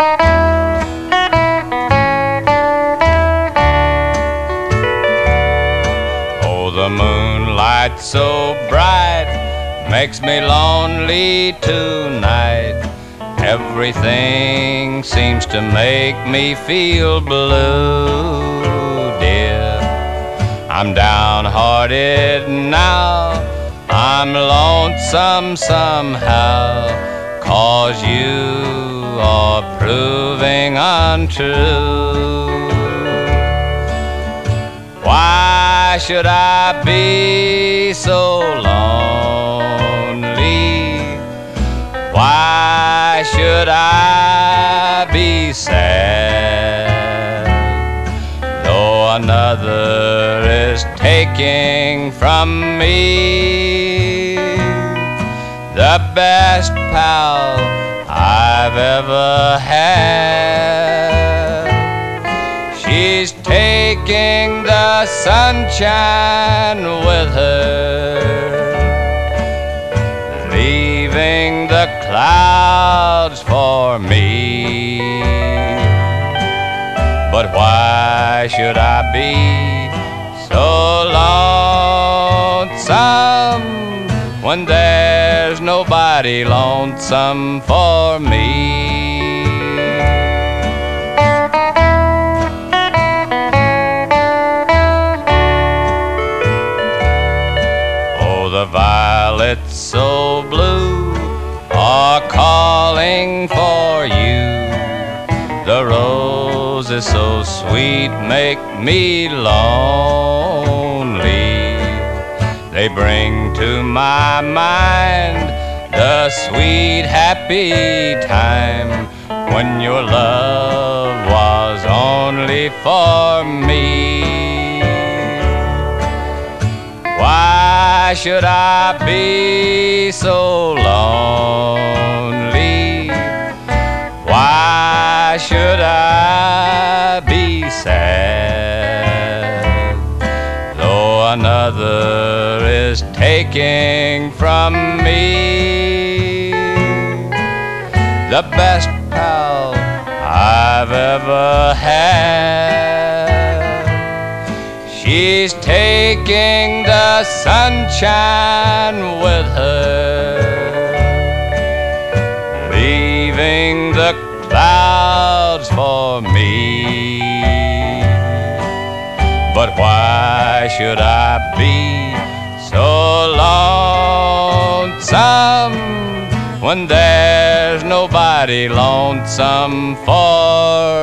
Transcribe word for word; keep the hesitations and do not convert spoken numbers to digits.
Oh, the moonlight so bright makes me lonely tonight. Everything seems to make me feel blue, dear. I'm downhearted now, I'm lonesome somehow, 'cause you are proving untrue. Why should I be so lonely? Why should I be sad? Though another is taking from me the best pal I've ever had. She's taking the sunshine with her, leaving the clouds for me. But why should I be so lonesome when there's nobody lonesome for me? The violets so blue are calling for you. The roses so sweet make me lonely. They bring to my mind the sweet happy time when your love was only for me. Why should I be so lonely? Why should I be sad? Though another is taking from me the best pal I've ever had. She's taking the sunshine with her, leaving the clouds for me. But why should I be so lonesome when there's nobody lonesome for